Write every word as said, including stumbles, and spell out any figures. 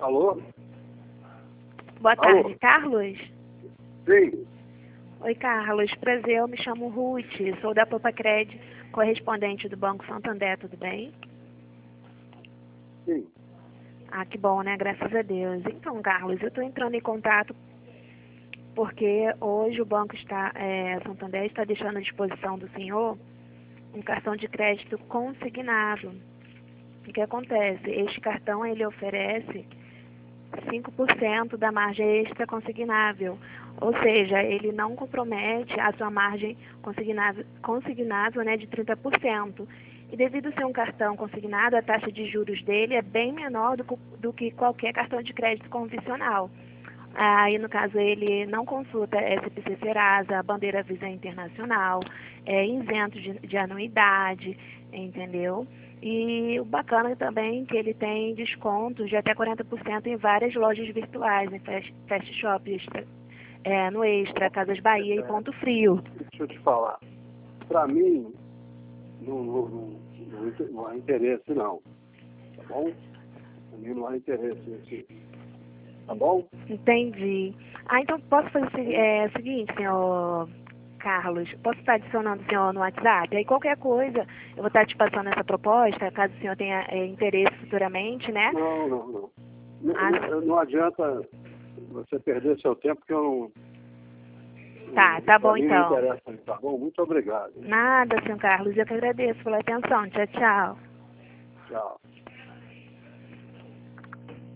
Alô? Boa Alô? tarde, Carlos? Sim. Oi, Carlos. Prazer, eu me chamo Ruth, sou da Popacred, correspondente do Banco Santander, tudo bem? Sim. Ah, que bom, né? Graças a Deus. Então, Carlos, eu estou entrando em contato porque hoje o Banco está, é, Santander está deixando à disposição do senhor um cartão de crédito consignado. O que acontece? Este cartão, ele oferece cinco por cento da margem extra consignável, ou seja, ele não compromete a sua margem consignável, consignável né, de trinta por cento. E devido a ser um cartão consignado, a taxa de juros dele é bem menor do, do que qualquer cartão de crédito convencional. Aí, no caso, ele não consulta S P C Serasa, a bandeira Visa Internacional, é isento de, de anuidade, entendeu? E o bacana também é que ele tem descontos de até quarenta por cento em várias lojas virtuais, em Fast, fast Shop, extra, é, no Extra, Casas Bahia e Ponto Frio. Deixa eu te falar. Para mim, não, não, não, não há interesse, não. Tá bom? Para mim não há interesse nesse. Tá bom? Entendi. Ah, então posso fazer o se- é, o seguinte, senhor Carlos, posso estar adicionando o senhor no WhatsApp? Aí qualquer coisa, eu vou estar te passando essa proposta, caso o senhor tenha é, interesse futuramente, né? Não, não, não. Não, Ah, não, não adianta você perder seu tempo, que eu não. tá, tá Para bom mim não então. interessa, tá bom? Muito obrigado. Nada, senhor Carlos, eu que agradeço pela atenção. Tchau, tchau. Tchau.